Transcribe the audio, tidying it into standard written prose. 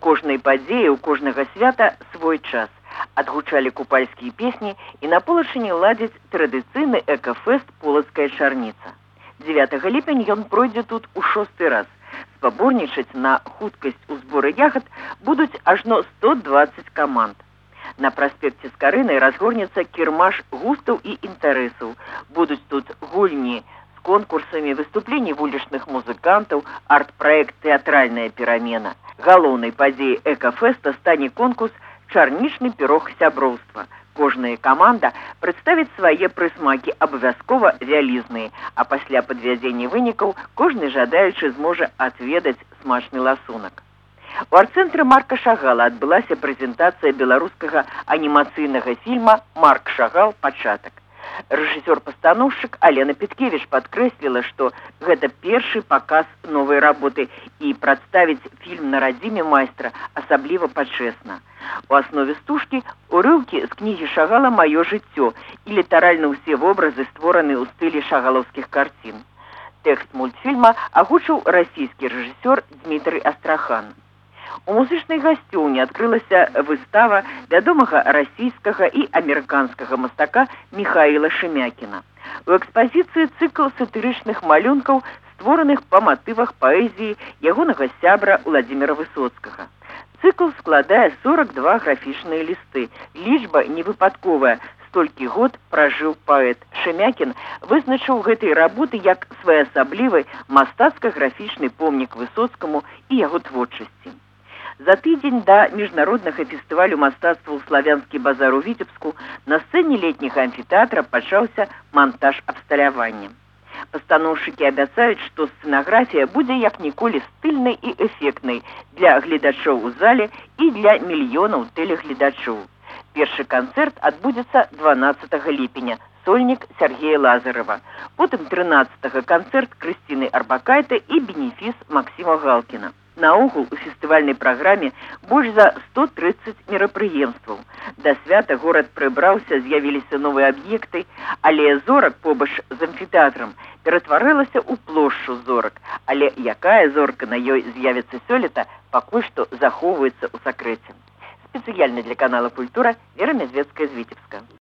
кожнай падзеі, у кожнага свята свой час. Адгучалі купальскія песні і на Полачыне ладзяць традыцыйны экафэст «Полацкая чарніца». 9 ліпеня ён пройдзе тут у 6-й раз. Спаборнічаць на хуткасць у зборы ягад будуць ажно 120 каманд. На праспекце Скарынай разгорнецца кірмаш густаў і інтарэсаў. Будуць тут гульні з конкурсамі, выступленні вулічных музыкантаў, арт-праект «Тэатральная перамена». Галоўнай падзеяй экафэста стане конкурс «Чарнічны пірог сяброўства». Кожная каманда прадставіць свае прысмакі, абавязкова вялізныя, а пасля падвядзення вынікаў кожны жадаючы зможа адведаць смачны ласунак. У арт-цэнтры Марка Шагала адбылася прэзентацыя беларускага анімацыйнага фільма «Марк Шагал. Пачатак». Рэжысёр-пастаноўшчык Алена Петкевіч падкрэсліла, што гэта першы паказ новай работы і прадставіць фільм на радзіме майстра асабліва пачэсна. У аснове стужкі урыўкі з кнігі Шагала «Маё жыццё» і літаральна ўсе вобразы створаны ў стылі шагалаўскіх карцін. Тэкст мультфільма агучыў расійскі рэжысёр Дмітрый Астрахан. У музычнай гасцёўні адкрылася выстава вядомага расійскага і амерыканскага мастака Міхаіла Шемякіна. У экспазіцыі цыкл сатырычных малюнкаў, створаных па матывах паэзіі ягонага сябра Владзіміра Высоцкага. Цыкл складае 42 графічныя лісты. Лічба невыпадковая. Столькі год пражыў паэт. Шемякін вызначыў гэтай работы як своеасаблівы мастацка-графічны помнік Высоцкаму і яго творчасці. За тыдзень да міжнароднага фестывалю мастацтва ў славянскі базар у Віцебску на сцэне летняга амфітэатра пачаўся монтаж абсталявання. Пастаноўшчыкі абяцаюць, што сцэнаграфія будзе як ніколі стыльнай і эфектнай для гледачоў у зале і для мільёнаў тэлегледачоў. Першы канцэрт адбудзецца 12 ліпеня, сольнік Сергея Лазарева. Потым 13-го канцэрт Крысціны Арбакайте і бенефіс Максіма Галкіна. Наогул у фестывальнай праграме больш за 130 мерапрыемстваў. Да свята горад прыбраўся, з'явіліся новыя аб'екты, але зорак побач з амфітэатрам ператварылася ў плошчу зорак. Але якая зорка на ёй з'явіцца сёлета, пакуль што захоўваецца ў сакрэце. Спецыяльна для канала «Культура» Вера Мязвецкая з Віцебска.